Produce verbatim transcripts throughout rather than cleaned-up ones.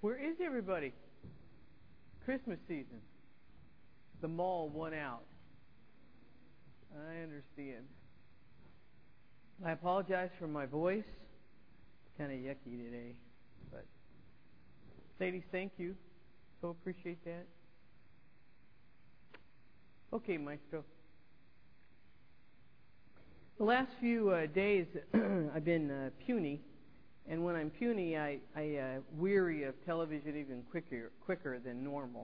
Where is everybody? Christmas season. The mall won out. I understand. I apologize for my voice. It's kind of yucky today. But ladies, thank you. So appreciate that. Okay, Maestro. The last few uh, days I've been uh, puny. And when I'm puny, I, I uh, weary of television even quicker quicker than normal.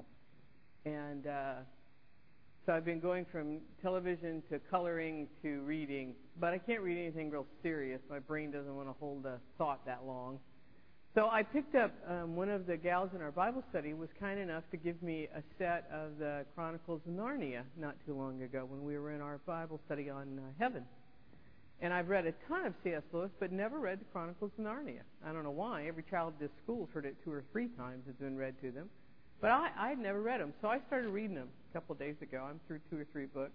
And uh, so I've been going from television to coloring to reading. But I can't read anything real serious. My brain doesn't want to hold a thought that long. So I picked up um, one of the gals in our Bible study was kind enough to give me a set of the Chronicles of Narnia not too long ago when we were in our Bible study on uh, heaven. And I've read a ton of C S Lewis, but never read the Chronicles of Narnia. I don't know why. Every child at this school's heard it two or three times. It's been read to them. But I, I had never read them. So I started reading them a couple of days ago. I'm through two or three books.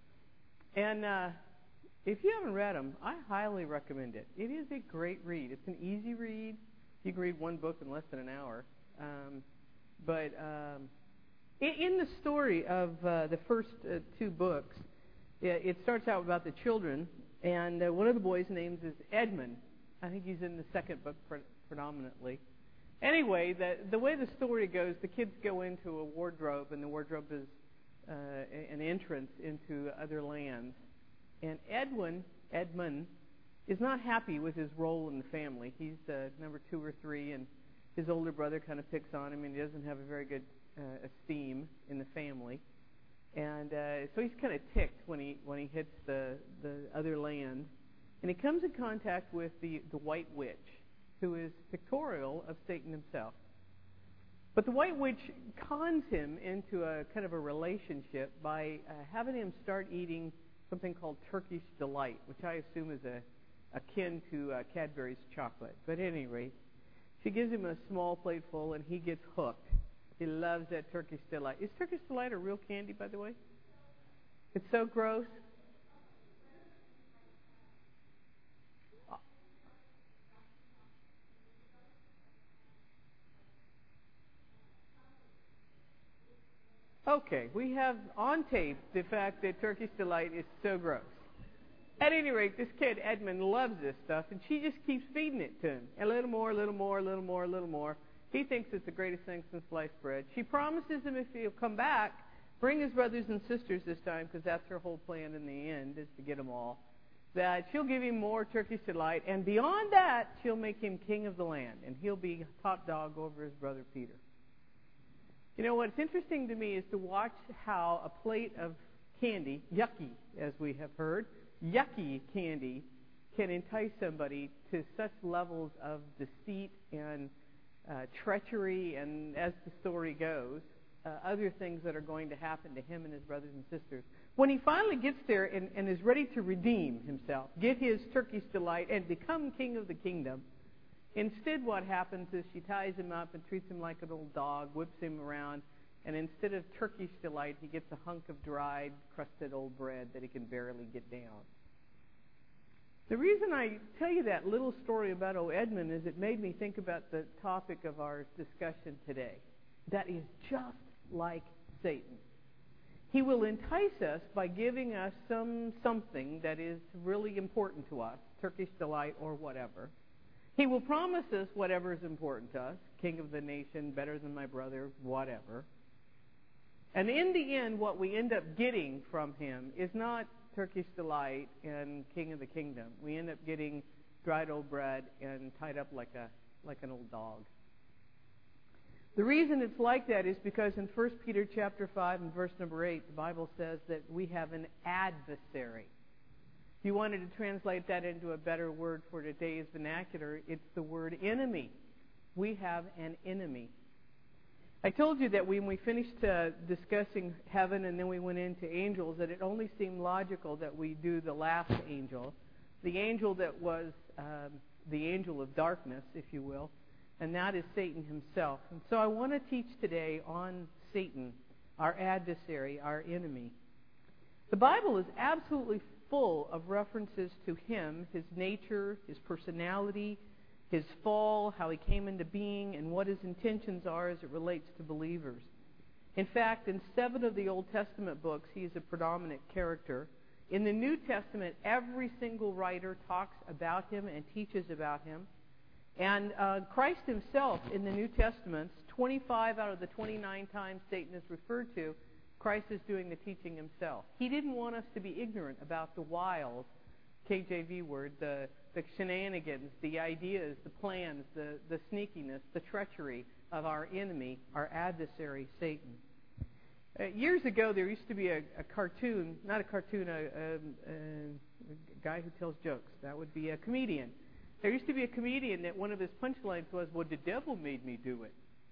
And uh, if you haven't read them, I highly recommend it. It is a great read. It's an easy read. You can read one book in less than an hour. Um, but um, in, in the story of uh, the first uh, two books, it, it starts out about the children. And uh, one of the boys' names is Edmund. I think he's in the second book pre- predominantly. Anyway, the the way the story goes, the kids go into a wardrobe, and the wardrobe is uh, an entrance into other lands. And Edwin, Edmund, is not happy with his role in the family. He's uh, number two or three, and his older brother kind of picks on him, and he doesn't have a very good uh, esteem in the family. And uh, so he's kind of ticked when he when he hits the, the other land. And he comes in contact with the, the White Witch, who is pictorial of Satan himself. But the White Witch cons him into a kind of a relationship by uh, having him start eating something called Turkish Delight, which I assume is a akin to uh, Cadbury's chocolate. But at any rate, she gives him a small plateful, and he gets hooked. He loves that Turkish Delight. Is Turkish Delight a real candy, by the way? It's so gross. Okay, we have on tape the fact that Turkish Delight is so gross. At any rate, this kid, Edmund, loves this stuff, and she just keeps feeding it to him. A little more, a little more, a little more, a little more. He thinks it's the greatest thing since sliced bread. She promises him if he'll come back, bring his brothers and sisters this time, because that's her whole plan in the end, is to get them all, that she'll give him more Turkish Delight, and beyond that, she'll make him king of the land, and he'll be top dog over his brother Peter. You know, what's interesting to me is to watch how a plate of candy, yucky, as we have heard, yucky candy, can entice somebody to such levels of deceit and Uh, treachery, and as the story goes, uh, other things that are going to happen to him and his brothers and sisters. When he finally gets there and, and is ready to redeem himself, get his Turkish Delight, and become king of the kingdom, instead what happens is she ties him up and treats him like an old dog, whips him around, and instead of Turkish Delight, he gets a hunk of dried, crusted old bread that he can barely get down. The reason I tell you that little story about O. Edmund is it made me think about the topic of our discussion today. That is just like Satan. He will entice us by giving us some something that is really important to us, Turkish Delight or whatever. He will promise us whatever is important to us, king of the nation, better than my brother, whatever. And in the end, what we end up getting from him is not Turkish Delight and king of the kingdom. We end up getting dried old bread and tied up like a like an old dog. The reason it's like that is because in First Peter chapter five and verse number eight, the Bible says that we have an adversary. If you wanted to translate that into a better word for today's vernacular, it's the word enemy. We have an enemy. I told you that when we finished uh, discussing heaven and then we went into angels, that it only seemed logical that we do the last angel, the angel that was um, the angel of darkness, if you will, and that is Satan himself. And so I want to teach today on Satan, our adversary, our enemy. The Bible is absolutely full of references to him, his nature, his personality, his fall, how he came into being, and what his intentions are as it relates to believers. In fact, in seven of the Old Testament books, he is a predominant character. In the New Testament, every single writer talks about him and teaches about him. And uh, Christ himself in the New Testament, twenty-five out of the twenty-nine times Satan is referred to, Christ is doing the teaching himself. He didn't want us to be ignorant about the wiles, K J V word, the, the shenanigans, the ideas, the plans, the, the sneakiness, the treachery of our enemy, our adversary, Satan. Uh, years ago, there used to be a, a cartoon, not a cartoon, a, a, a guy who tells jokes. That would be a comedian. There used to be a comedian that one of his punchlines was, well, the devil made me do it.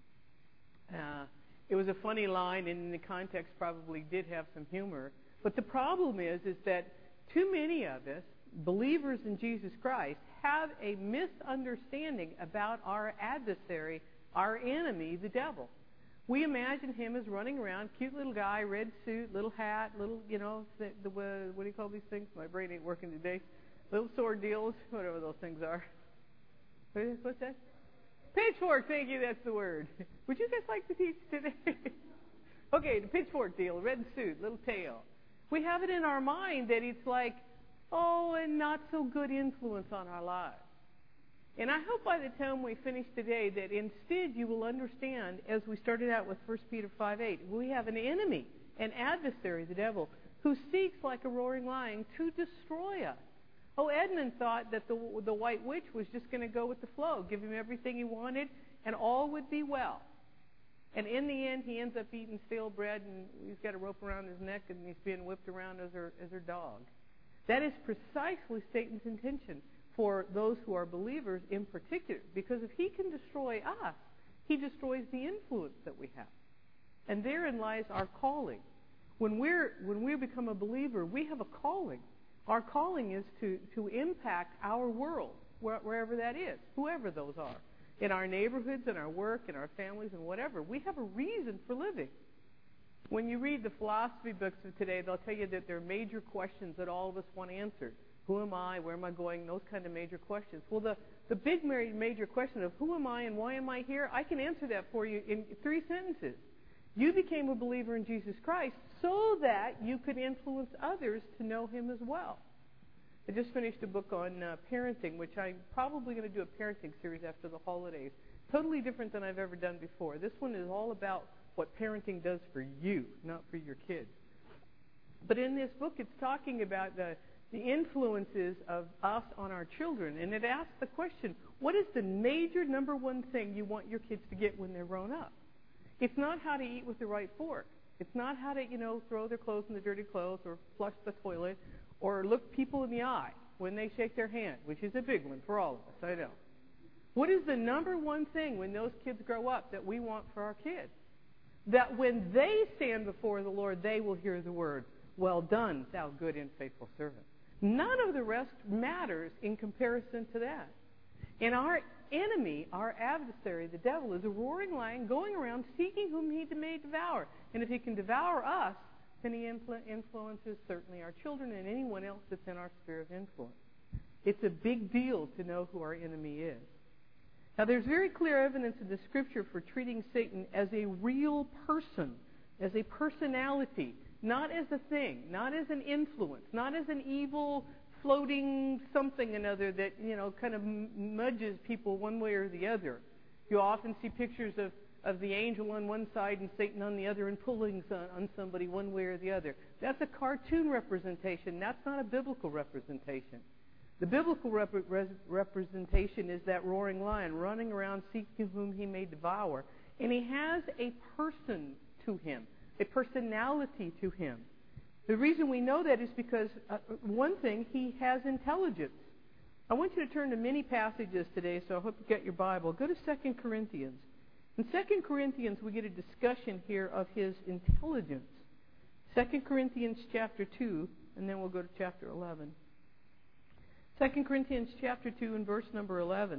Uh, it was a funny line, and in the context probably did have some humor. But the problem is, is that too many of us, believers in Jesus Christ, have a misunderstanding about our adversary, our enemy, the devil. We imagine him as running around, cute little guy, red suit, little hat, little, you know, the, the, uh, what do you call these things? My brain ain't working today. Little sword deals, whatever those things are. What's that? Pitchfork, thank you, that's the word. Would you guys like to teach today? Okay, the pitchfork deal, red suit, little tail. We have it in our mind that it's like, oh, a not so good influence on our lives. And I hope by the time we finish today that instead you will understand, as we started out with First Peter five eight, we have an enemy, an adversary, the devil, who seeks like a roaring lion to destroy us. Oh, Edmund thought that the, the white witch was just going to go with the flow, give him everything he wanted, and all would be well. And in the end, he ends up eating stale bread, and he's got a rope around his neck, and he's being whipped around as her, as her dog. That is precisely Satan's intention for those who are believers in particular, because if he can destroy us, he destroys the influence that we have. And therein lies our calling. When we're when we become a believer, we have a calling. Our calling is to, to impact our world, where, wherever that is, whoever those are. In our neighborhoods, in our work, in our families, and whatever. We have a reason for living. When you read the philosophy books of today, they'll tell you that there are major questions that all of us want answered. Who am I? Where am I going? Those kind of major questions. Well, the, the big major question of who am I and why am I here, I can answer that for you in three sentences. You became a believer in Jesus Christ so that you could influence others to know him as well. I just finished a book on uh, parenting, which I'm probably going to do a parenting series after the holidays. Totally different than I've ever done before. This one is all about what parenting does for you, not for your kids. But in this book, it's talking about the the influences of us on our children. And it asks the question, what is the major number one thing you want your kids to get when they're grown up? It's not how to eat with the right fork. It's not how to, you know, throw their clothes in the dirty clothes or flush the toilet or look people in the eye when they shake their hand, which is a big one for all of us, I know. What is the number one thing when those kids grow up that we want for our kids? That when they stand before the Lord, they will hear the word, well done, thou good and faithful servant. None of the rest matters in comparison to that. And our enemy, our adversary, the devil, is a roaring lion going around seeking whom he may devour. And if he can devour us, then he influ- influences certainly our children and anyone else that's in our sphere of influence. It's a big deal to know who our enemy is. Now, there's very clear evidence in the Scripture for treating Satan as a real person, as a personality, not as a thing, not as an influence, not as an evil floating something another that, you know, kind of nudges people one way or the other. You often see pictures of, of the angel on one side and Satan on the other and pulling on somebody one way or the other. That's a cartoon representation. That's not a biblical representation. The biblical rep- representation is that roaring lion running around seeking whom he may devour. And he has a person to him. A personality to him. The reason we know that is because, uh, one thing, he has intelligence. I want you to turn to many passages today, so I hope you get your Bible. Go to Second Corinthians. In Second Corinthians, we get a discussion here of his intelligence. Second Corinthians chapter two, and then we'll go to chapter eleven. Second Corinthians chapter two and verse number eleven.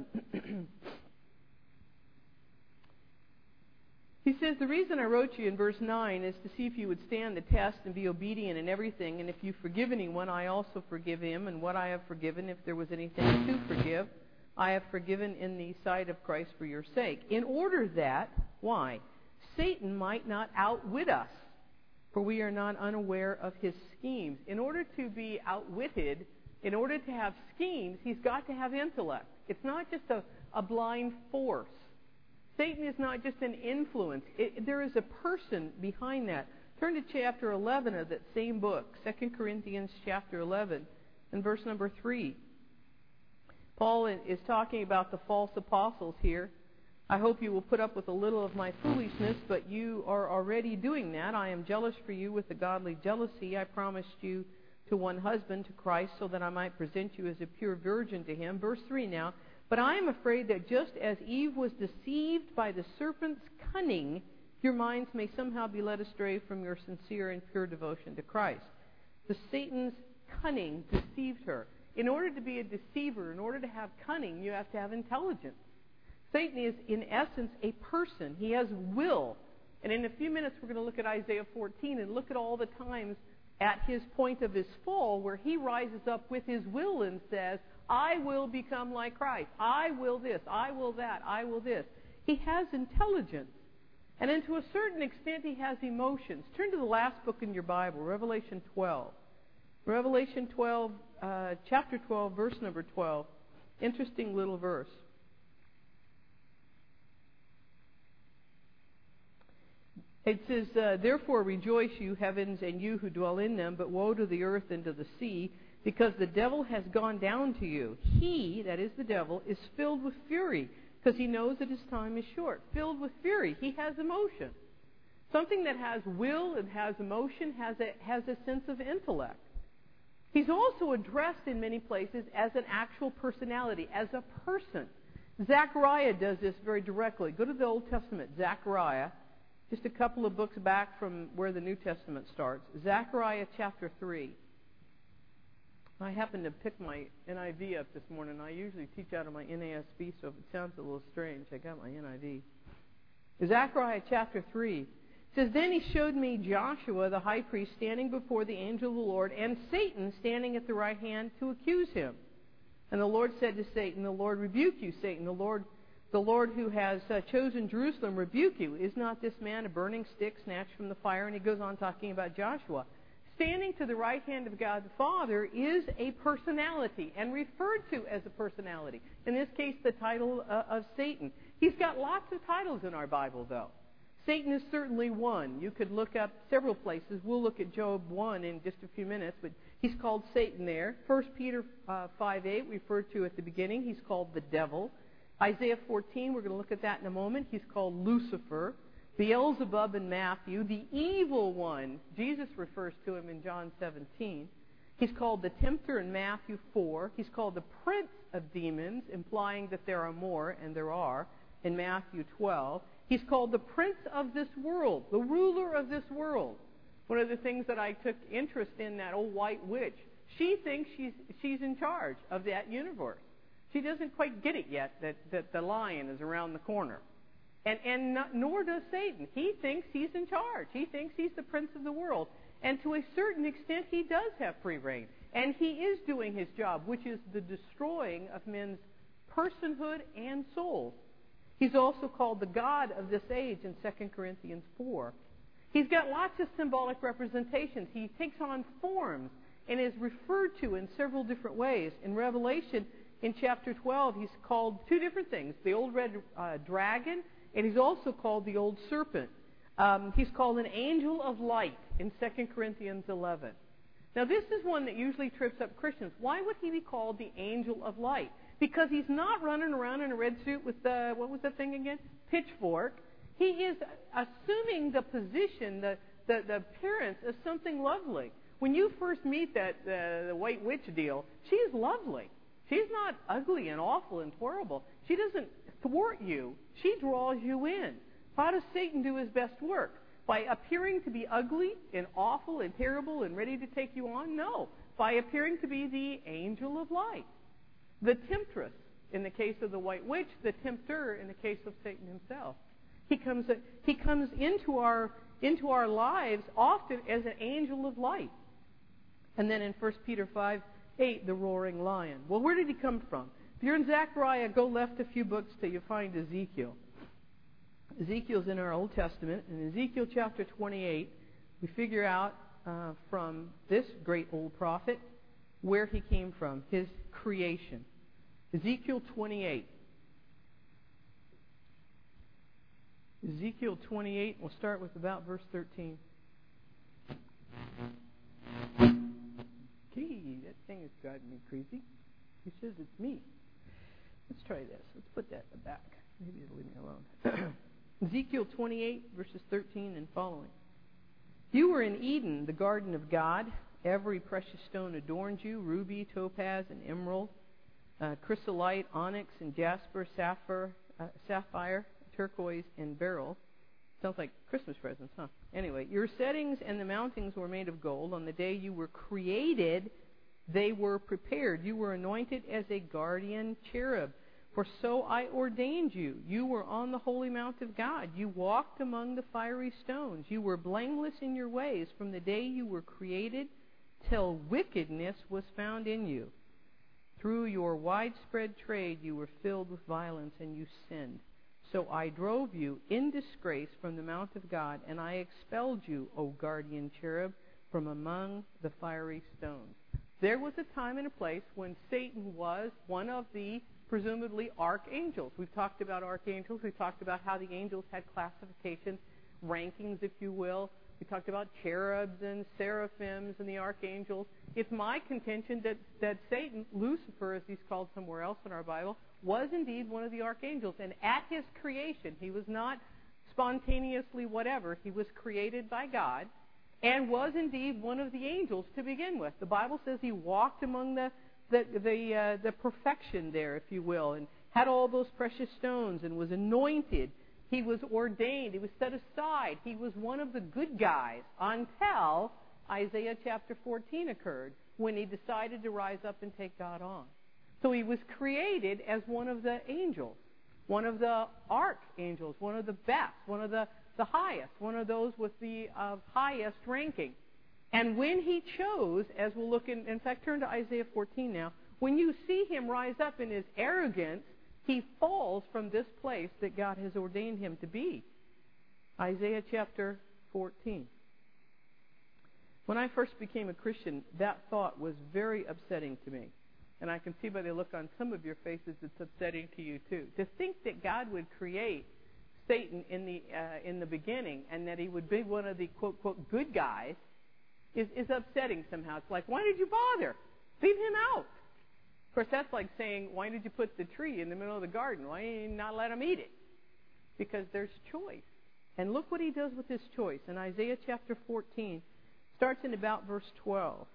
He says, the reason I wrote you in verse nine is to see if you would stand the test and be obedient in everything. And if you forgive anyone, I also forgive him. And what I have forgiven, if there was anything to forgive. I have forgiven in the sight of Christ for your sake, in order that, why? Satan might not outwit us, for we are not unaware of his schemes. In order to be outwitted, in order to have schemes, he's got to have intellect. It's not just a, a blind force. Satan is not just an influence. It, there is a person behind that. Turn to chapter eleven of that same book, Second Corinthians chapter eleven, and verse number three. Paul is talking about the false apostles here. I hope you will put up with a little of my foolishness, but you are already doing that. I am jealous for you with a godly jealousy. I promised you to one husband, to Christ, so that I might present you as a pure virgin to him. Verse three now. But I am afraid that just as Eve was deceived by the serpent's cunning, your minds may somehow be led astray from your sincere and pure devotion to Christ. The Satan's cunning deceived her. In order to be a deceiver, in order to have cunning, you have to have intelligence. Satan is, in essence, a person. He has will. And in a few minutes, we're going to look at Isaiah fourteen and look at all the times at his point of his fall where he rises up with his will and says, I will become like Christ. I will this. I will that. I will this. He has intelligence. And then to a certain extent, he has emotions. Turn to the last book in your Bible, Revelation twelve. Revelation twelve, uh, chapter twelve, verse number twelve. Interesting little verse. It says, uh, Therefore rejoice, you heavens, and you who dwell in them, but woe to the earth and to the sea, because the devil has gone down to you. He, that is the devil, is filled with fury, because he knows that his time is short. Filled with fury. He has emotion. Something that has will and has emotion has a, has a sense of intellect. He's also addressed in many places as an actual personality, as a person. Zechariah does this very directly. Go to the Old Testament, Zechariah, just a couple of books back from where the New Testament starts. Zechariah chapter three. I happened to pick my N I V up this morning. I usually teach out of my N A S B, so if it sounds a little strange, I got my N I V. Zechariah chapter three. It says, Then he showed me Joshua the high priest standing before the angel of the Lord, and Satan standing at the right hand to accuse him. And the Lord said to Satan, The Lord rebuke you, Satan. The Lord, the Lord who has uh, chosen Jerusalem rebuke you. Is not this man a burning stick snatched from the fire? And he goes on talking about Joshua. Standing to the right hand of God the Father is a personality and referred to as a personality. In this case, the title uh, of Satan. He's got lots of titles in our Bible, though. Satan is certainly one. You could look up several places. We'll look at Job one in just a few minutes, but he's called Satan there. First Peter uh, five eight, referred to at the beginning. He's called the devil. Isaiah fourteen, we're going to look at that in a moment. He's called Lucifer. Beelzebub in Matthew, the evil one. Jesus refers to him in John seventeen. He's called the tempter in Matthew four. He's called the prince of demons, implying that there are more, and there are, in Matthew twelve. He's called the prince of this world, the ruler of this world. One of the things that I took interest in, that old white witch, she thinks she's, she's in charge of that universe. She doesn't quite get it yet that, that the lion is around the corner. And, and not, nor does Satan. He thinks he's in charge. He thinks he's the prince of the world. And to a certain extent, he does have free reign. And he is doing his job, which is the destroying of men's personhood and souls. He's also called the God of this age in Second Corinthians four. He's got lots of symbolic representations. He takes on forms and is referred to in several different ways. In Revelation, in chapter twelve, he's called two different things. The old red uh, dragon, and he's also called the old serpent. Um, he's called an angel of light in Second Corinthians eleven. Now, this is one that usually trips up Christians. Why would he be called the angel of light? Because he's not running around in a red suit with the, what was that thing again? Pitchfork. He is assuming the position, the, the, the appearance of something lovely. When you first meet that uh, the white witch deal, she's lovely. She's not ugly and awful and horrible. She doesn't thwart you. She draws you in. How does Satan do his best work? By appearing to be ugly and awful and terrible and ready to take you on? No. By appearing to be the angel of light. The temptress, in the case of the white witch, the tempter in the case of Satan himself. He comes, he comes into our, into our lives often as an angel of light. And then in First Peter five eight, the roaring lion. Well, where did he come from? you're in Zechariah, go left a few books till you find Ezekiel. Ezekiel's in our Old Testament. In Ezekiel chapter twenty-eight, we figure out uh, from this great old prophet where he came from, his creation. Ezekiel twenty-eight. Ezekiel twenty-eight, we'll start with about verse thirteen. Gee, that thing is driving me crazy. He says it's me. Let's try this. Let's put that in the back. Maybe it'll leave me alone. Ezekiel twenty-eight, verses thirteen and following. You were in Eden, the garden of God. Every precious stone adorned you, ruby, topaz, and emerald, uh, chrysolite, onyx, and jasper, sapphire, uh, sapphire, turquoise, and beryl. Sounds like Christmas presents, huh? Anyway, your settings and the mountings were made of gold. On the day you were created, they were prepared. You were anointed as a guardian cherub. For so I ordained you. You were on the holy mount of God. You walked among the fiery stones. You were blameless in your ways from the day you were created till wickedness was found in you. Through your widespread trade you were filled with violence, and you sinned. So I drove you in disgrace from the mount of God, and I expelled you, O guardian cherub, from among the fiery stones. There was a time and a place when Satan was one of the presumably archangels. We've talked about archangels. We've talked about how the angels had classifications, rankings, if you will. We talked about cherubs and seraphims and the archangels. It's my contention that, that Satan, Lucifer, as he's called somewhere else in our Bible, was indeed one of the archangels. And at his creation, he was not spontaneously whatever. He was created by God and was indeed one of the angels to begin with. The Bible says he walked among the the the, uh, the perfection there, if you will, and had all those precious stones and was anointed. He was ordained. He was set aside. He was one of the good guys until Isaiah chapter fourteen occurred, when he decided to rise up and take God on. So he was created as one of the angels, one of the archangels, one of the best, one of the, the highest, one of those with the uh, highest ranking. And when he chose, as we'll look in, in fact, turn to Isaiah fourteen now, when you see him rise up in his arrogance, he falls from this place that God has ordained him to be. Isaiah chapter fourteen. When I first became a Christian, that thought was very upsetting to me. And I can see by the look on some of your faces it's upsetting to you too. To think that God would create Satan in the uh, in the beginning and that he would be one of the quote, quote, good guys is, is upsetting somehow. It's like, why did you bother? Leave him out. Of course, that's like saying, why did you put the tree in the middle of the garden? Why did you not let him eat it? Because there's choice. And look what he does with this choice. In Isaiah chapter fourteen, starts in about verse twelve.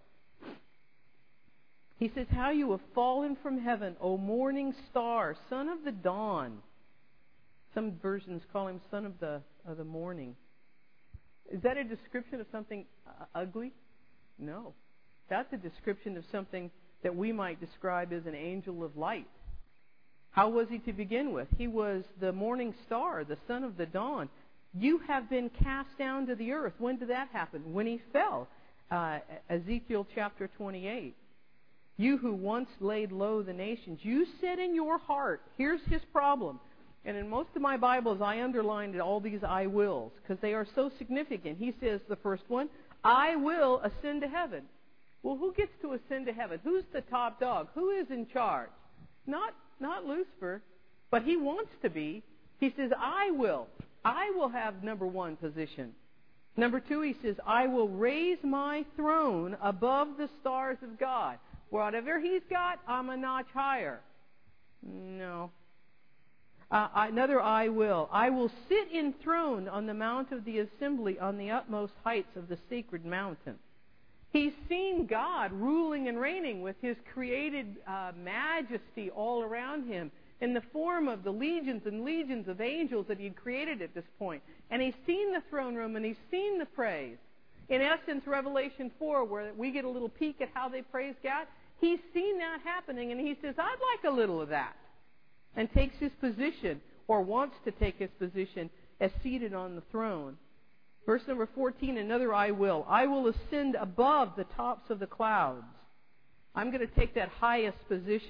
He says, how you have fallen from heaven, O morning star, son of the dawn. Some versions call him son of the, of the morning. Is that a description of something uh, ugly? No. That's a description of something that we might describe as an angel of light. How was he to begin with? He was the morning star, the son of the dawn. You have been cast down to the earth. When did that happen? When he fell. Uh, Ezekiel chapter twenty-eight. You who once laid low the nations, you said in your heart, here's his problem. And in most of my Bibles, I underlined all these I wills because they are so significant. He says, the first one, I will ascend to heaven. Well, who gets to ascend to heaven? Who's the top dog? Who is in charge? Not, not Lucifer, but he wants to be. He says, I will. I will have number one position. Number two, he says, I will raise my throne above the stars of God. Whatever he's got, I'm a notch higher. No. Uh, another I will. I will sit enthroned on the mount of the assembly on the utmost heights of the sacred mountain. He's seen God ruling and reigning with his created uh, majesty all around him in the form of the legions and legions of angels that he'd created at this point. And he's seen the throne room and he's seen the praise. In essence, Revelation four, where we get a little peek at how they praise God, he's seen that happening, and he says, I'd like a little of that. And takes his position, or wants to take his position, as seated on the throne. Verse number fourteen, another I will. I will ascend above the tops of the clouds. I'm going to take that highest position.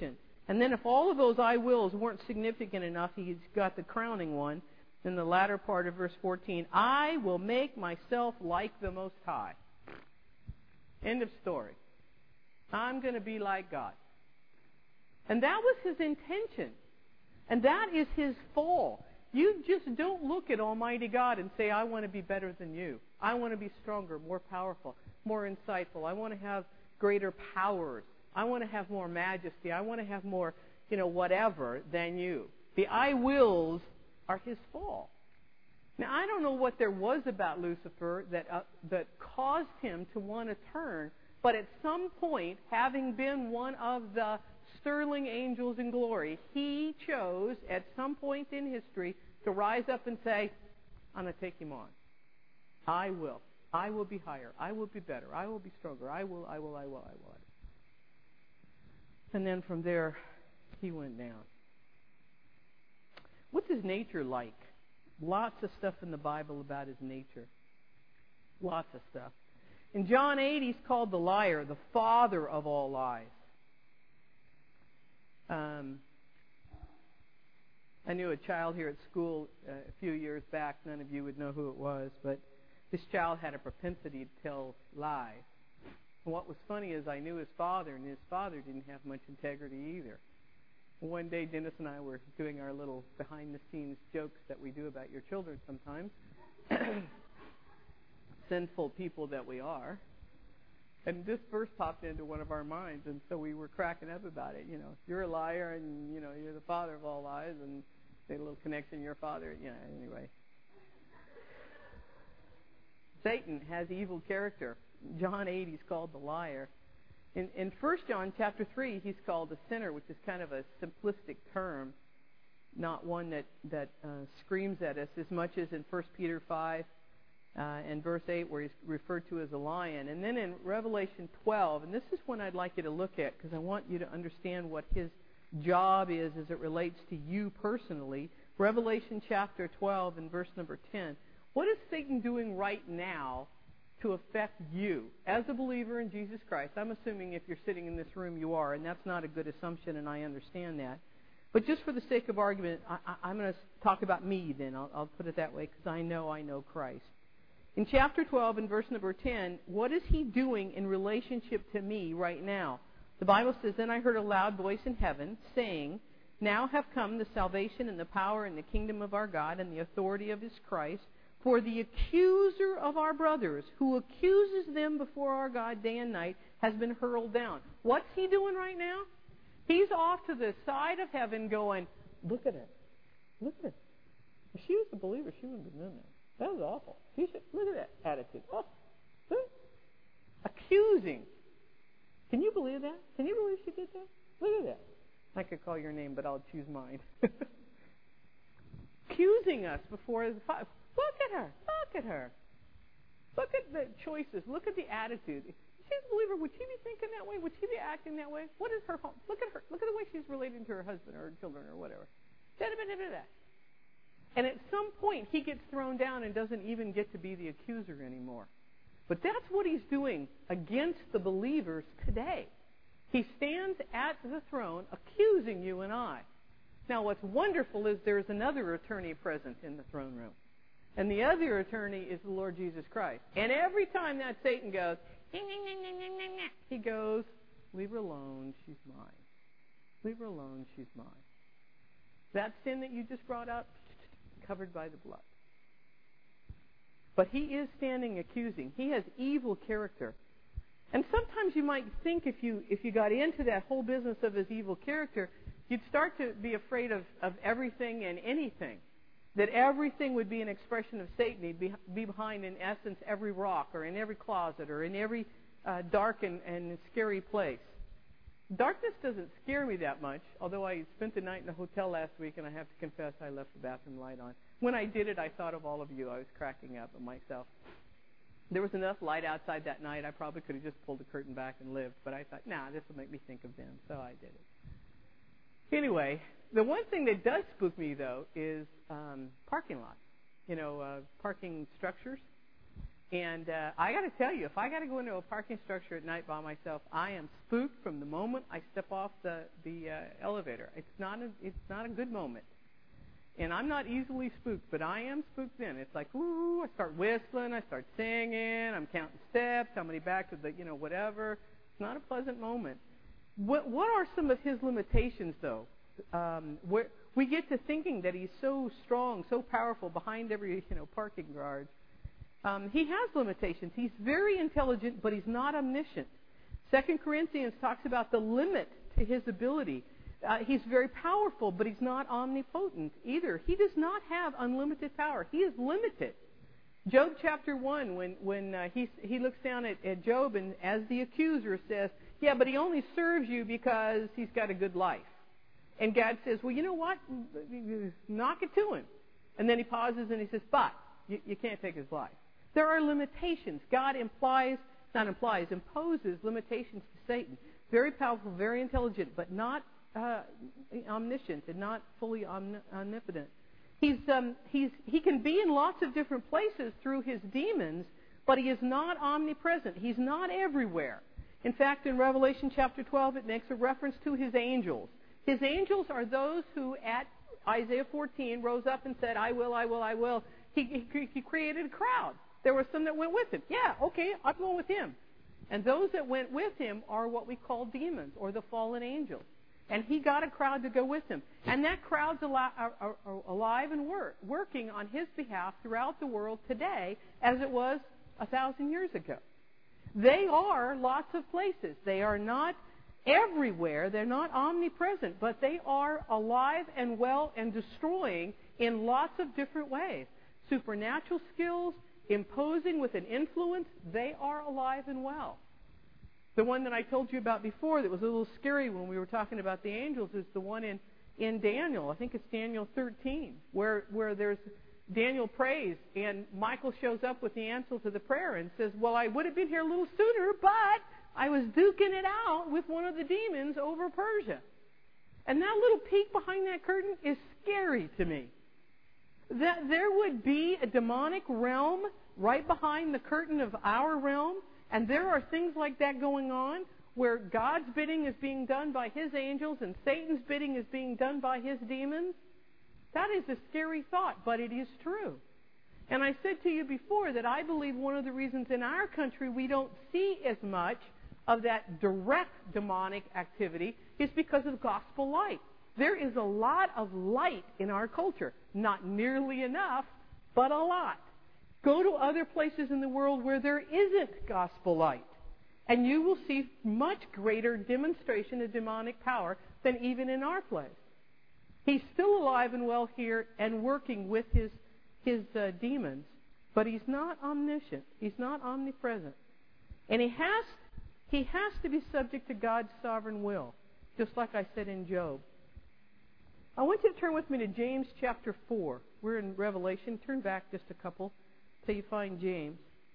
And then if all of those I wills weren't significant enough, he's got the crowning one in the latter part of verse fourteen. I will make myself like the Most High. End of story. I'm going to be like God. And that was his intention. And that is his fall. You just don't look at Almighty God and say, I want to be better than you. I want to be stronger, more powerful, more insightful. I want to have greater powers. I want to have more majesty. I want to have more, you know, whatever than you. The I wills are his fall. Now, I don't know what there was about Lucifer that uh, that caused him to want to turn, but at some point, having been one of the sterling angels in glory, he chose at some point in history to rise up and say, I'm going to take him on. I will. I will be higher. I will be better. I will be stronger. I will, I will, I will, I will. And then from there, he went down. What's his nature like? Lots of stuff in the Bible about his nature. Lots of stuff. In John eight, he's called the liar, the father of all lies. Um, I knew a child here at school uh, a few years back. None of you would know who it was, but this child had a propensity to tell lies. And what was funny is I knew his father, and his father didn't have much integrity either. One day, Dennis and I were doing our little behind-the-scenes jokes that we do about your children sometimes. Sinful people that we are. And this verse popped into one of our minds, and so we were cracking up about it. You know, you're a liar, and, you know, you're the father of all lies, and a little connection, your father, you know, anyway. Satan has evil character. John eight, he's called the liar. In, in First John chapter three, he's called a sinner, which is kind of a simplistic term, not one that, that uh, screams at us as much as in First Peter five uh, and verse eight, where he's referred to as a lion. And then in Revelation twelve, and this is one I'd like you to look at because I want you to understand what his job is as it relates to you personally. Revelation chapter twelve and verse number ten. What is Satan doing right now to affect you as a believer in Jesus Christ? I'm assuming if you're sitting in this room, you are, and that's not a good assumption, and I understand that. But just for the sake of argument, I, I, I'm going to talk about me then. I'll, I'll put it that way because I know I know Christ. In chapter twelve and verse number ten, what is he doing in relationship to me right now? The Bible says, Then I heard a loud voice in heaven saying, Now have come the salvation and the power and the kingdom of our God and the authority of his Christ. For the accuser of our brothers, who accuses them before our God day and night, has been hurled down. What's he doing right now? He's off to the side of heaven going, look at her. Look at her. If she was a believer, she wouldn't have been in there. That was awful. She should, look at that attitude. Oh, look. Accusing. Can you believe that? Can you believe she did that? Look at that. I could call your name, but I'll choose mine. Accusing us before the fire. Look at her. Look at her. Look at the choices. Look at the attitude. If she's a believer, would she be thinking that way? Would she be acting that way? What is her home? Look at her. Look at the way she's relating to her husband or her children or whatever. And at some point, he gets thrown down and doesn't even get to be the accuser anymore. But that's what he's doing against the believers today. He stands at the throne accusing you and I. Now, what's wonderful is there's another attorney present in the throne room. And the other attorney is the Lord Jesus Christ. And every time that Satan goes, he goes, leave her alone, she's mine. Leave her alone, she's mine. That sin that you just brought up, covered by the blood. But he is standing accusing. He has evil character. And sometimes you might think if you if you got into that whole business of his evil character, you'd start to be afraid of, of everything and anything. That everything would be an expression of Satan. He'd be, be behind, in essence, every rock or in every closet or in every uh, dark and, and scary place. Darkness doesn't scare me that much, although I spent the night in a hotel last week, and I have to confess I left the bathroom light on. When I did it, I thought of all of you. I was cracking up at myself. There was enough light outside that night, I probably could have just pulled the curtain back and lived, but I thought, nah, this will make me think of them, so I did it. Anyway, the one thing that does spook me, though, is um, parking lots. You know, uh, parking structures. And uh, I got to tell you, if I got to go into a parking structure at night by myself, I am spooked from the moment I step off the the uh, elevator. It's not a it's not a good moment. And I'm not easily spooked, but I am spooked then. It's like, ooh, I start whistling, I start singing, I'm counting steps, how many back to the, you know, whatever. It's not a pleasant moment. What what are some of his limitations, though? Um, where we get to thinking that he's so strong, so powerful behind every, you know, parking garage. Um, he has limitations. He's very intelligent, but he's not omniscient. Second Corinthians talks about the limit to his ability. Uh, he's very powerful, but he's not omnipotent either. He does not have unlimited power. He is limited. Job chapter one, when, when uh, he, he looks down at, at Job, and as the accuser says, yeah, but he only serves you because he's got a good life. And God says, well, you know what? Knock it to him. And then he pauses and he says, but you, you can't take his life. There are limitations. God implies, not implies, imposes limitations to Satan. Very powerful, very intelligent, but not uh, omniscient and not fully omni- omnipotent. He's, um, he's, he can be in lots of different places through his demons, but he is not omnipresent. He's not everywhere. In fact, in Revelation chapter twelve, it makes a reference to his angels. His angels are those who, at Isaiah fourteen, rose up and said, I will, I will, I will. He, he, he created a crowd. There were some that went with him. Yeah, okay, I'm going with him. And those that went with him are what we call demons, or the fallen angels. And he got a crowd to go with him. And that crowd's al- are, are, are alive and work, working on his behalf throughout the world today, as it was a thousand years ago. They are lots of places. They are not everywhere. They're not omnipresent, but they are alive and well and destroying in lots of different ways. Supernatural skills, imposing with an influence, they are alive and well. The one that I told you about before that was a little scary when we were talking about the angels is the one in, in Daniel. I think it's Daniel thirteen, where, where there's Daniel prays, and Michael shows up with the answer to the prayer and says, well, I would have been here a little sooner, but I was duking it out with one of the demons over Persia. And that little peek behind that curtain is scary to me. That there would be a demonic realm right behind the curtain of our realm, and there are things like that going on where God's bidding is being done by his angels and Satan's bidding is being done by his demons. That is a scary thought, but it is true. And I said to you before that I believe one of the reasons in our country we don't see as much of that direct demonic activity is because of gospel light. There is a lot of light in our culture. Not nearly enough, but a lot. Go to other places in the world where there isn't gospel light, and you will see much greater demonstration of demonic power than even in our place. He's still alive and well here and working with his, his uh, demons, but he's not omniscient. He's not omnipresent. And he has, he has to be subject to God's sovereign will, just like I said in Job. I want you to turn with me to James chapter four. We're in Revelation. Turn back just a couple till you find James.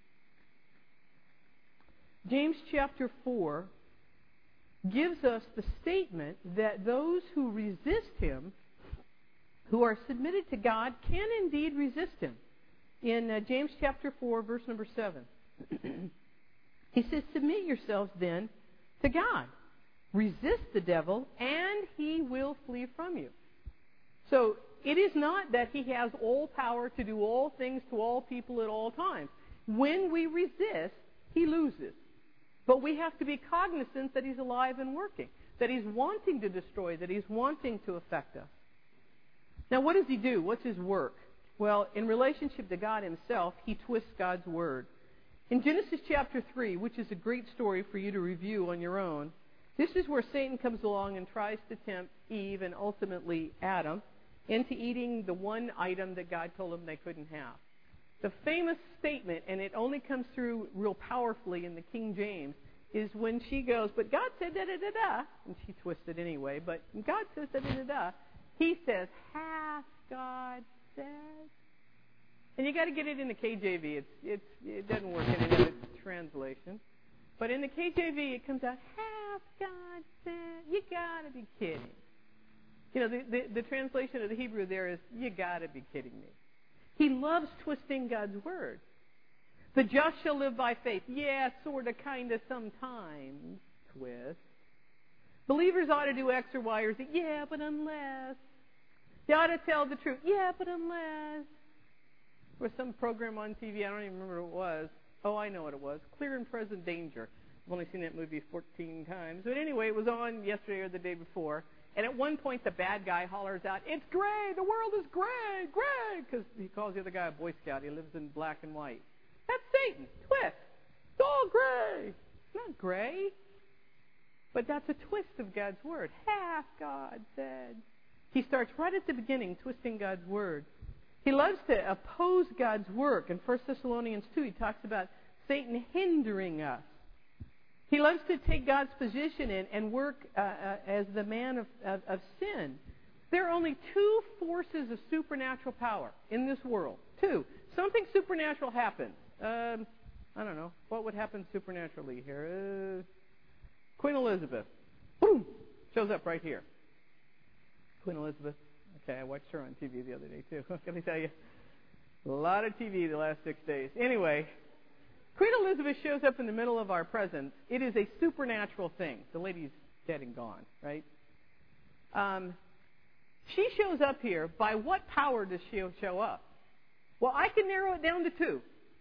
James chapter four gives us the statement that those who resist him, who are submitted to God, can indeed resist him. In uh, James chapter four, verse number seven, he says, submit yourselves then to God. Resist the devil, and he will flee from you. So it is not that he has all power to do all things to all people at all times. When we resist, he loses. But we have to be cognizant that he's alive and working, that he's wanting to destroy, that he's wanting to affect us. Now, what does he do? What's his work? Well, in relationship to God himself, he twists God's word. In Genesis chapter three, which is a great story for you to review on your own, this is where Satan comes along and tries to tempt Eve and ultimately Adam into eating the one item that God told them they couldn't have. The famous statement, and it only comes through real powerfully in the King James, is when she goes, but God said da-da-da-da, and she twists it anyway, but God says da-da-da-da, he says, hath God said? And you got to get it in the K J V. It's, it's, it doesn't work in any other translation. But in the K J V, it comes out, hath God said? You got to be kidding. You know, the, the, the translation of the Hebrew there is, you got to be kidding me. He loves twisting God's word. The just shall live by faith. Yeah, sort of, kind of, sometimes. Twist. Believers ought to do X or Y or Z. Yeah, but unless. You ought to tell the truth. Yeah, but unless. There was some program on T V, I don't even remember what it was. Oh, I know what it was. Clear and Present Danger. I've only seen that movie fourteen times. But anyway, it was on yesterday or the day before. And at one point, the bad guy hollers out, "It's gray! The world is gray! Gray!" Because he calls the other guy a Boy Scout. He lives in black and white. That's Satan. Twist. It's all gray. It's not gray. But that's a twist of God's Word. Hath God said. He starts right at the beginning, twisting God's Word. He loves to oppose God's work. In First Thessalonians two, he talks about Satan hindering us. He loves to take God's position in and work uh, uh, as the man of, of, of sin. There are only two forces of supernatural power in this world. Two. Something supernatural happens. Um, I don't know. What would happen supernaturally here? Uh, Queen Elizabeth. Boom! Shows up right here. Queen Elizabeth. Okay, I watched her on T V the other day, too. Let me tell you. A lot of T V the last six days. Anyway, Queen Elizabeth shows up in the middle of our presence. It is a supernatural thing. The lady's dead and gone, right? Um, she shows up here. By what power does she show up? Well, I can narrow it down to two.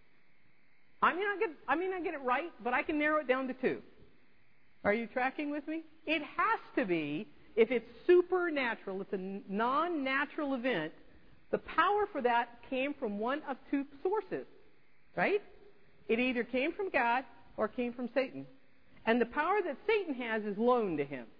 I may not get, I may not get it right, but I can narrow it down to two. Are you tracking with me? It has to be, if it's supernatural, it's a non-natural event, the power for that came from one of two sources, right? It either came from God or came from Satan. And the power that Satan has is loaned to him,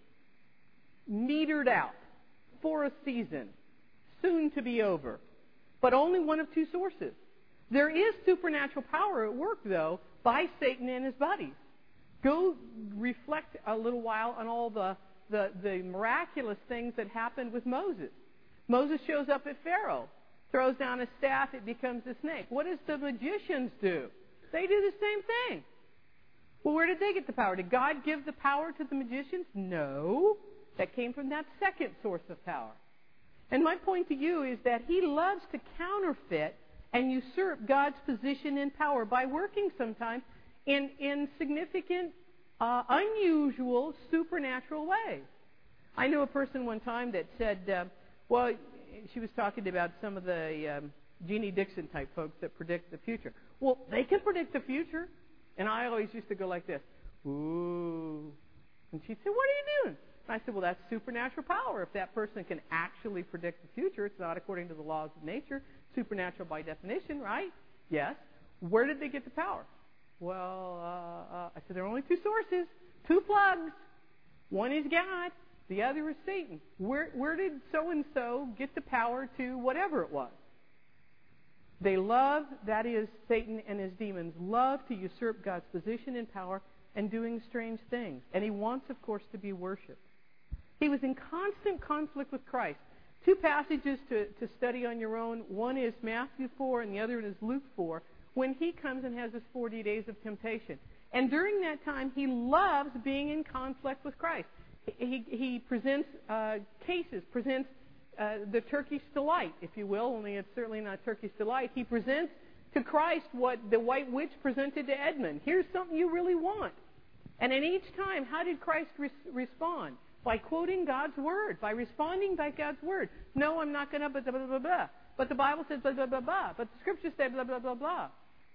metered out for a season, soon to be over, but only one of two sources. There is supernatural power at work, though, by Satan and his buddies. Go reflect a little while on all the, the, the miraculous things that happened with Moses. Moses shows up at Pharaoh, throws down a staff, it becomes a snake. What does the magicians do? They do the same thing. Well, where did they get the power? Did God give the power to the magicians? No. That came from that second source of power. And my point to you is that he loves to counterfeit and usurp God's position and power by working sometimes in, in significant, uh, unusual, supernatural ways. I knew a person one time that said, uh, well, she was talking about some of the um, Jeannie Dixon type folks that predict the future. Well, they can predict the future. And I always used to go like this, ooh. And she'd say, what are you doing? And I said, well, that's supernatural power. If that person can actually predict the future, it's not according to the laws of nature. Supernatural by definition, right? Yes. Where did they get the power? Well, uh, uh, I said, there are only two sources, two plugs. One is God. The other is Satan. Where, where did so-and-so get the power to whatever it was? They love, that is, Satan and his demons, love to usurp God's position and power and doing strange things. And he wants, of course, to be worshipped. He was in constant conflict with Christ. Two passages to, to study on your own. One is Matthew four and the other is Luke four, when he comes and has his forty days of temptation. And during that time, he loves being in conflict with Christ. He, he, he presents uh, cases, presents uh, the Turkish delight, if you will, only it's certainly not Turkish delight. He presents to Christ what the white witch presented to Edmund. Here's something you really want. And in each time, how did Christ re- respond? By quoting God's word, by responding by God's word. No, I'm not going to, blah, blah, blah, blah. But the Bible says blah, blah, blah, blah. But the scriptures say blah, blah, blah, blah.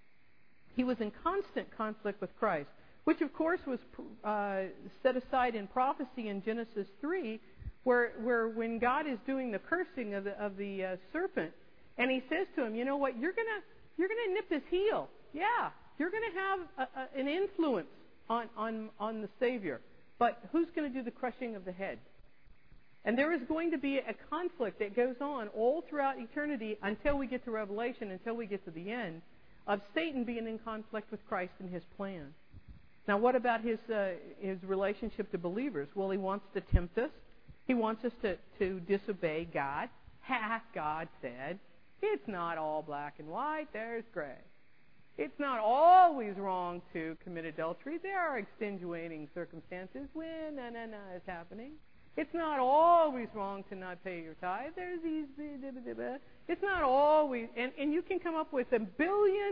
He was in constant conflict with Christ, which of course was uh, set aside in prophecy in Genesis three, where, where when God is doing the cursing of the, of the uh, serpent, and he says to him, you know what, you're going to you're gonna nip his heel. Yeah, you're going to have a, a, an influence on, on, on the Savior. But who's going to do the crushing of the head? And there is going to be a conflict that goes on all throughout eternity until we get to Revelation, until we get to the end, of Satan being in conflict with Christ and his plan. Now, what about his uh, his relationship to believers? Well, he wants to tempt us. He wants us to, to disobey God. Hath God said, it's not all black and white, there's gray. It's not always wrong to commit adultery. There are extenuating circumstances when na na na is happening. It's not always wrong to not pay your tithe. There's these. It's not always, and, and you can come up with a billion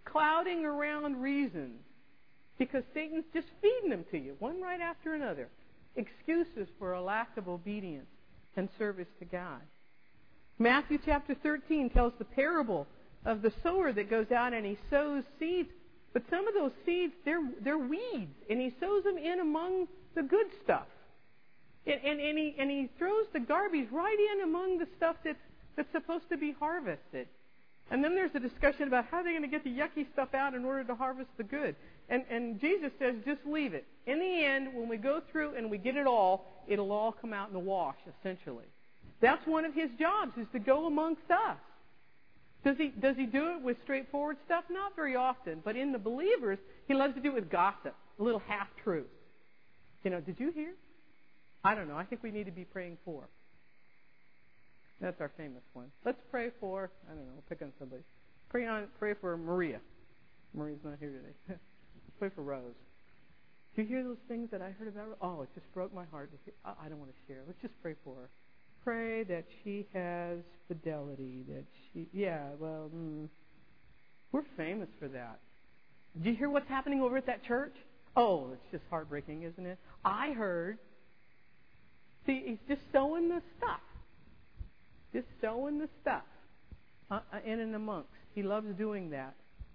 clouding around reasons because Satan's just feeding them to you, one right after another. Excuses for a lack of obedience and service to God. Matthew chapter thirteen tells the parable of the sower that goes out and he sows seeds, but some of those seeds, they're, they're weeds, and he sows them in among the good stuff. And, and, and, he, and he throws the garbage right in among the stuff that's, that's supposed to be harvested. And then there's a discussion about how they're going to get the yucky stuff out in order to harvest the good. And, and Jesus says, just leave it. In the end, when we go through and we get it all, it'll all come out in the wash, essentially. That's one of his jobs, is to go amongst us. Does he, does he do it with straightforward stuff? Not very often. But in the believers, he loves to do it with gossip, a little half-truth. You know, did you hear? I don't know. I think we need to be praying for. That's our famous one. Let's pray for, I don't know, pick on somebody. Pray on, pray for Maria. Maria's not here today. Pray for Rose. Do you hear those things that I heard about her? Oh, it just broke my heart. I don't want to share. Let's just pray for her. Pray that she has fidelity, that she, yeah, well, mm, we're famous for that. Do you hear what's happening over at that church? Oh, it's just heartbreaking, isn't it? I heard. See, he's just sowing the stuff. Just sowing the stuff uh, in and amongst. He loves doing that.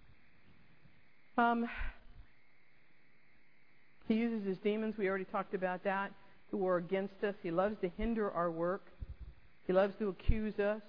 Um, he uses his demons. We already talked about that. Who war against us. He loves to hinder our work. He loves to accuse us.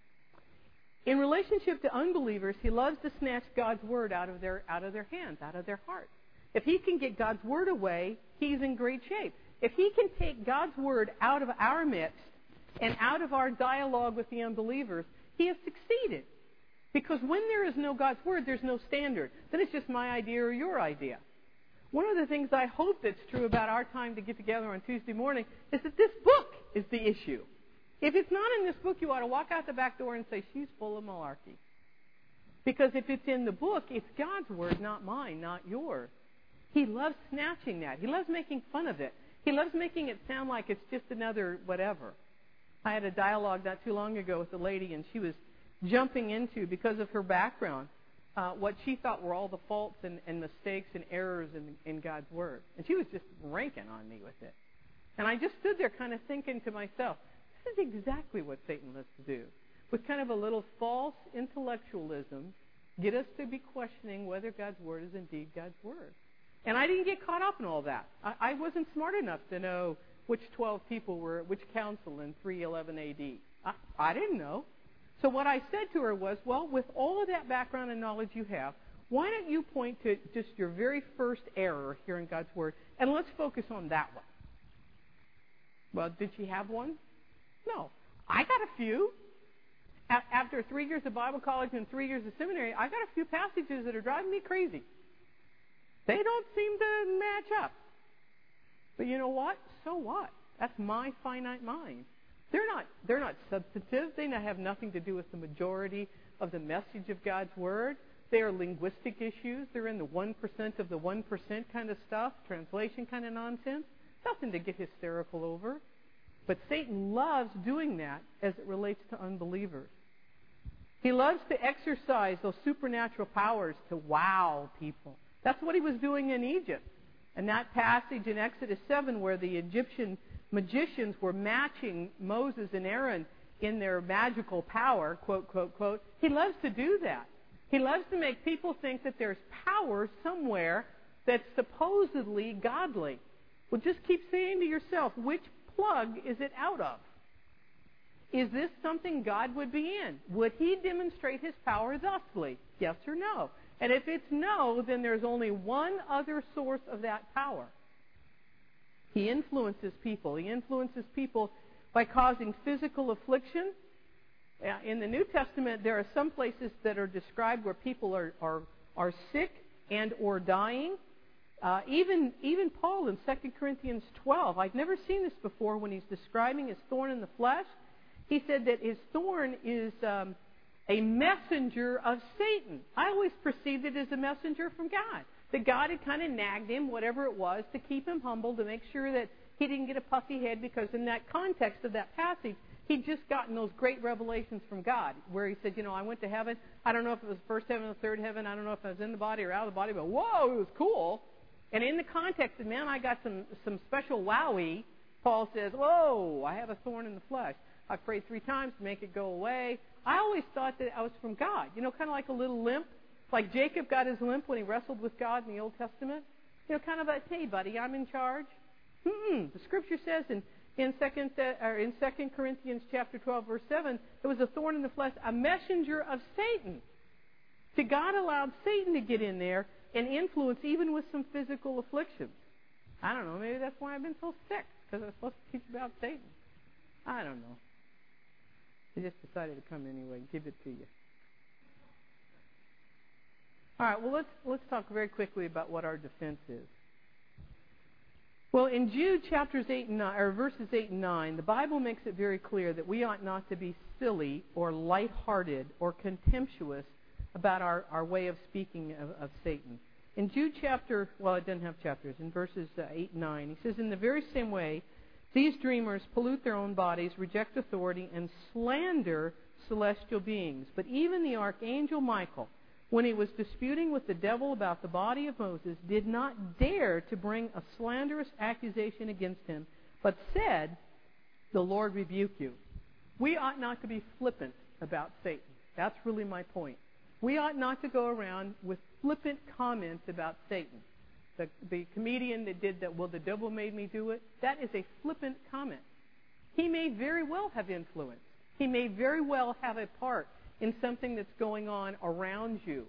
In relationship to unbelievers, he loves to snatch God's word out of their out of their hands, out of their hearts. If he can get God's word away, he's in great shape. If he can take God's word out of our midst and out of our dialogue with the unbelievers, he has succeeded. Because when there is no God's word, there's no standard. Then it's just my idea or your idea. One of the things I hope that's true about our time to get together on Tuesday morning is that this book is the issue. If it's not in this book, you ought to walk out the back door and say, she's full of malarkey. Because if it's in the book, it's God's word, not mine, not yours. He loves snatching that. He loves making fun of it. He loves making it sound like it's just another whatever. I had a dialogue not too long ago with a lady, and she was jumping into, because of her background, uh, what she thought were all the faults and, and mistakes and errors in, in God's word. And she was just ranking on me with it. And I just stood there kind of thinking to myself, this is exactly what Satan loves to do. With kind of a little false intellectualism, get us to be questioning whether God's word is indeed God's word. And I didn't get caught up in all that. I, I wasn't smart enough to know which twelve people were at which council in three eleven A D. I, I didn't know. So what I said to her was, well, with all of that background and knowledge you have, why don't you point to just your very first error here in God's word, and let's focus on that one. Well, did she have one? No. I got a few. A- after three years of Bible college and three years of seminary, I got a few passages that are driving me crazy. They don't seem to match up. But you know what? So what? That's my finite mind. They're not, they're not substantive. They have nothing to do with the majority of the message of God's word. They are linguistic issues. They're in the one percent of the one percent kind of stuff, translation kind of nonsense. Nothing to get hysterical over. But Satan loves doing that as it relates to unbelievers. He loves to exercise those supernatural powers to wow people. That's what he was doing in Egypt. And that passage in Exodus seven where the Egyptian magicians were matching Moses and Aaron in their magical power, quote, quote, quote, he loves to do that. He loves to make people think that there's power somewhere that's supposedly godly. Well, just keep saying to yourself, which plug is it out of? Is this something God would be in? Would he demonstrate his power thusly? Yes or no? And if it's no, then there's only one other source of that power. He influences people. He influences people by causing physical affliction. In the New Testament, there are some places that are described where people are, are, are sick and or dying. Uh, even, even Paul in Second Corinthians twelve, I've never seen this before when he's describing his thorn in the flesh. He said that his thorn is um, a messenger of Satan. I always perceived it as a messenger from God. That God had kind of nagged him, whatever it was, to keep him humble, to make sure that he didn't get a puffy head, because in that context of that passage, He'd just gotten those great revelations from God where he said, you know, I went to heaven. I don't know if it was the first heaven or the third heaven. I don't know if I was in the body or out of the body, but whoa, it was cool. And in the context of, man, I got some, some special wowie, Paul says, whoa, I have a thorn in the flesh. I prayed three times to make it go away. I always thought that I was from God. You know, kind of like a little limp. Like Jacob got his limp when he wrestled with God in the Old Testament. You know, kind of a, hey, buddy, I'm in charge. Mm-mm. The Scripture says in in second uh, or in Second Corinthians chapter twelve, verse seven, it was a thorn in the flesh, a messenger of Satan. See, God allowed Satan to get in there and influence even with some physical afflictions. I don't know. Maybe that's why I've been so sick, because I was supposed to teach about Satan. I don't know. I just decided to come anyway and give it to you. All right, well, let's let's talk very quickly about what our defense is. Well, in Jude chapters eight and nine, or verses eight and nine, the Bible makes it very clear that we ought not to be silly or lighthearted or contemptuous about our, our way of speaking of, of Satan. In Jude chapter, well, it doesn't have chapters, in verses uh, eight and nine, he says, in the very same way, these dreamers pollute their own bodies, reject authority, and slander celestial beings. But even the archangel Michael, when he was disputing with the devil about the body of Moses, did not dare to bring a slanderous accusation against him, but said, the Lord rebuke you. We ought not to be flippant about Satan. That's really my point. We ought not to go around with flippant comments about Satan. The, the comedian that did that, well, the devil made me do it, that is a flippant comment. He may very well have influence. He may very well have a part in something that's going on around you.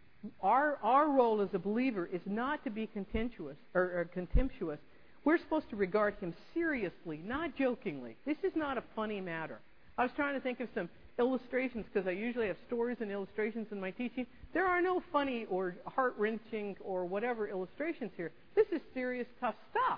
Our our role as a believer is not to be contemptuous or, or contemptuous. We're supposed to regard him seriously, not jokingly. This is not a funny matter. I was trying to think of some illustrations because I usually have stories and illustrations in my teaching. There are no funny or heart-wrenching or whatever illustrations here. This is serious, tough stuff.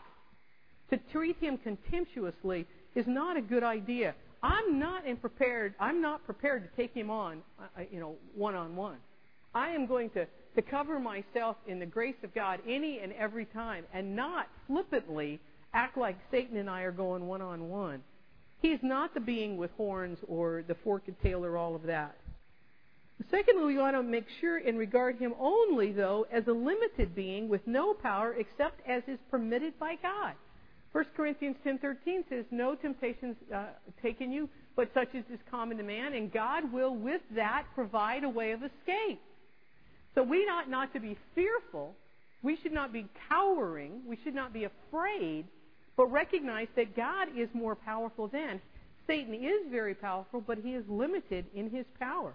To treat him contemptuously is not a good idea. I'm not in prepared. I'm not prepared to take him on, uh, you know, one-on-one. I am going to, to cover myself in the grace of God any and every time, and not flippantly act like Satan and I are going one-on-one. He's not the being with horns or the forked tail or all of that. Secondly, we ought to make sure and regard him only, though, as a limited being with no power except as is permitted by God. First Corinthians ten thirteen says, no temptations uh, taken you, but such as is common to man, and God will with that provide a way of escape. So we ought not to be fearful. We should not be cowering. We should not be afraid, but recognize that God is more powerful than. Satan is very powerful, but he is limited in his power.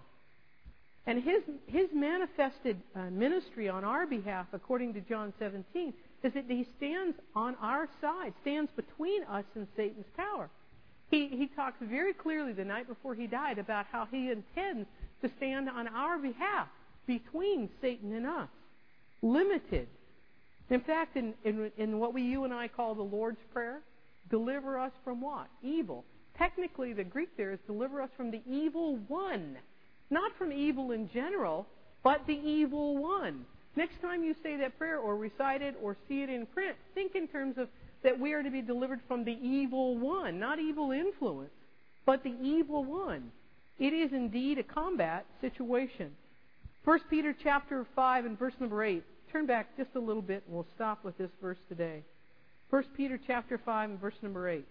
And his, his manifested uh, ministry on our behalf, according to John seventeen, is that he stands on our side, stands between us and Satan's power. He, he talks very clearly the night before he died about how he intends to stand on our behalf between Satan and us. Limited. In fact, in, in, in what we, you and I call the Lord's Prayer, deliver us from what? Evil. Technically, the Greek there is deliver us from the evil one. Not from evil in general, but the evil one. Next time you say that prayer or recite it or see it in print, think in terms of that we are to be delivered from the evil one, not evil influence, but the evil one. It is indeed a combat situation. First Peter chapter five and verse number eight. Turn back just a little bit and we'll stop with this verse today. First Peter chapter five and verse number eight.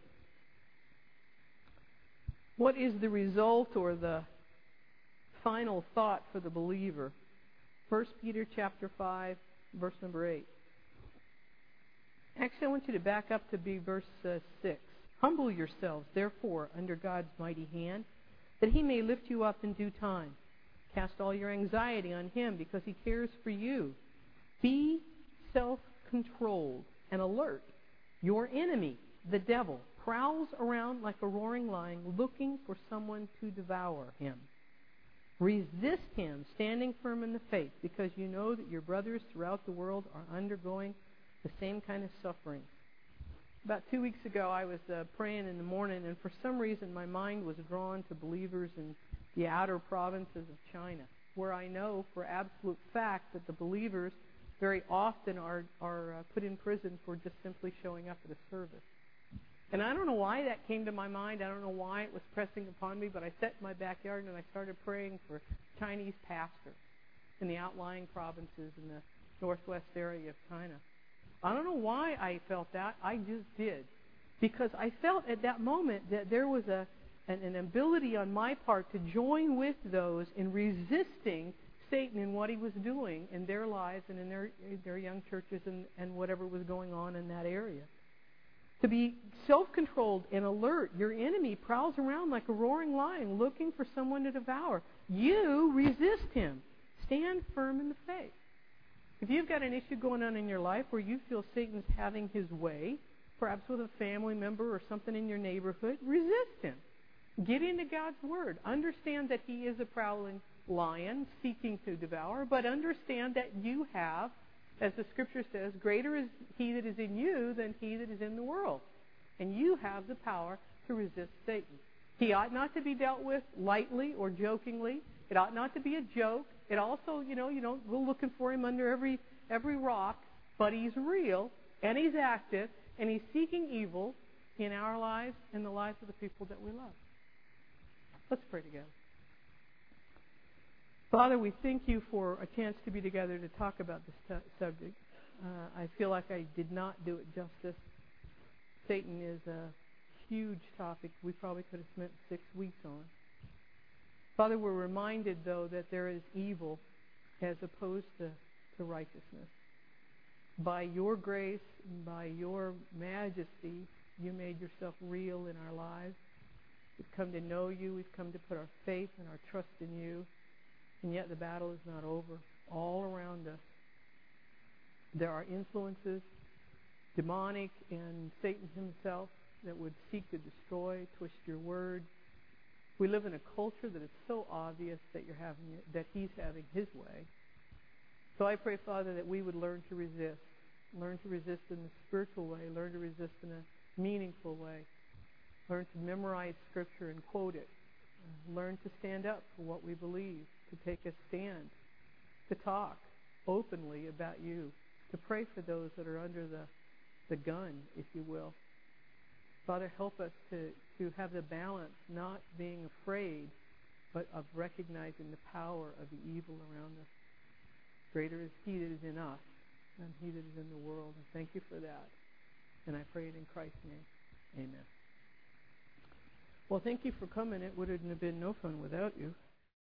What is the result or the final thought for the believer? First Peter chapter five, verse number eight. Actually, I want you to back up to be verse uh, six. Humble yourselves, therefore, under God's mighty hand, that he may lift you up in due time. Cast all your anxiety on him, because he cares for you. Be self-controlled and alert. Your enemy, the devil, prowls around like a roaring lion, looking for someone to devour him. Resist him, standing firm in the faith, because you know that your brothers throughout the world are undergoing the same kind of suffering. About two weeks ago, I was uh, praying in the morning, and for some reason my mind was drawn to believers in the outer provinces of China, where I know for absolute fact that the believers very often are, are uh, put in prison for just simply showing up at a service. And I don't know why that came to my mind. I don't know why it was pressing upon me, but I sat in my backyard and I started praying for Chinese pastors in the outlying provinces in the northwest area of China. I don't know why I felt that. I just did. Because I felt at that moment that there was a an, an ability on my part to join with those in resisting Satan in what he was doing in their lives and in their, in their young churches and, and whatever was going on in that area. To be self-controlled and alert. Your enemy prowls around like a roaring lion looking for someone to devour. You resist him. Stand firm in the faith. If you've got an issue going on in your life where you feel Satan's having his way, perhaps with a family member or something in your neighborhood, resist him. Get into God's Word. Understand that he is a prowling lion seeking to devour, but understand that you have, as the Scripture says, greater is he that is in you than he that is in the world. And you have the power to resist Satan. He ought not to be dealt with lightly or jokingly. It ought not to be a joke. It also, you know, you don't go looking for him under every every rock, but he's real and he's active and he's seeking evil in our lives and the lives of the people that we love. Let's pray together. Father, we thank you for a chance to be together to talk about this t- subject. Uh, I feel like I did not do it justice. Satan is a huge topic we probably could have spent six weeks on. Father, we're reminded, though, that there is evil as opposed to, to righteousness. By your grace and by your majesty, you made yourself real in our lives. We've come to know you. We've come to put our faith and our trust in you. And yet the battle is not over. All around us, there are influences, demonic and Satan himself, that would seek to destroy, twist your word. We live in a culture that is so obvious that you're having that he's having his way. So I pray, Father, that we would learn to resist. Learn to resist in a spiritual way. Learn to resist in a meaningful way. Learn to memorize Scripture and quote it. Learn to stand up for what we believe. To take a stand. To talk openly about you. To pray for those that are under the, the gun, if you will. Father, help us to, to have the balance, not being afraid, but of recognizing the power of the evil around us. Greater is he that is in us than he that is in the world. And thank you for that. And I pray it in Christ's name. Amen. Well, thank you for coming. It wouldn't have been no fun without you.